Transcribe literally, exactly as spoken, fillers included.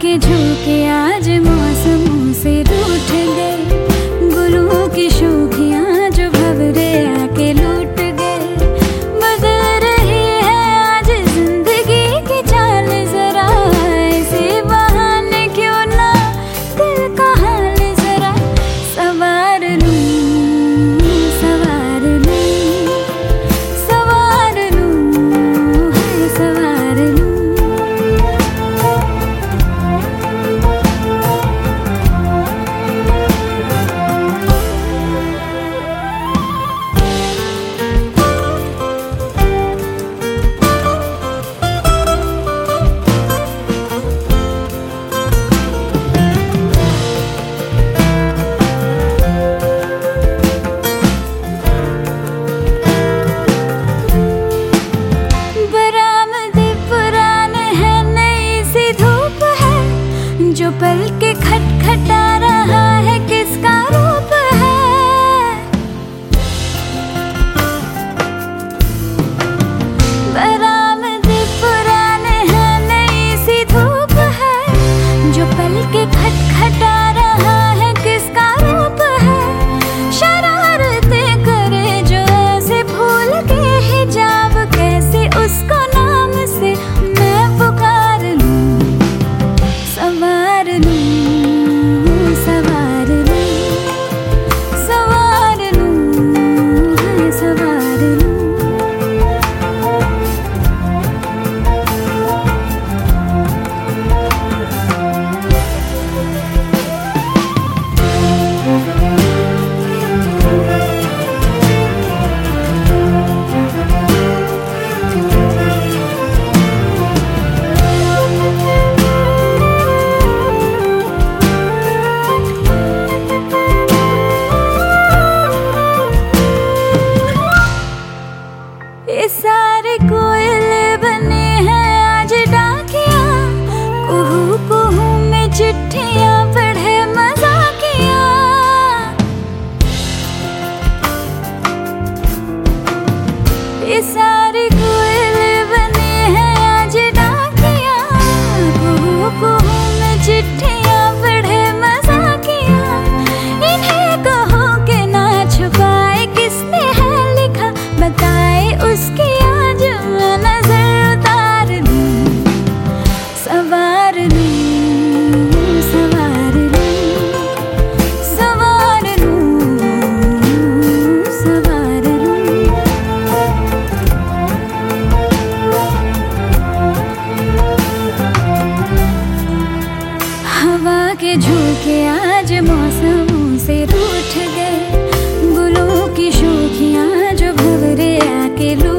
के झोंके आज मौसमों से रूठ गए, गुलों की शोखियाँ जो भंवरे आके लूट गए। बदल रही है आज जिंदगी की चाल, जरा ऐसे बहाने क्यों ना दिल का हाल जरा सवार लूं, सवार लूं, सवार लूं, है सवार लूं। जो पल के खटखटा रहा है किसका रूप है, बरामदे पुराने हैं नई सी धूप है। जो पल के खटखटा रहा है किसका रूप है, शरारतें करे जो ऐसे भूल के हिजाब, कैसे उसको नाम से मैं पुकार लूं। सवार लूं, सवार लूं, सवार लूं, है सवार लूं। ये सारे कोयले बने हैं आज डाकिया, कुहू कुहू में चिट्ठियां पढ़े मजाकिया। ये सारे कोयले बने हैं आज डाकिया, कुहू कुहू में चिट्ठियां पढ़े मजाकिया। इन्हें कहो के ना छुपाए किसने है लिखा, बताए उसकी आज मैं नजर उतार लूं। सवार लूं, सवार लूं, सवार लूं, सवार लूं। हवा के झोंके आज मौसमों से रूठ गए, गुलों की शोखियाँ जो भंवरे आके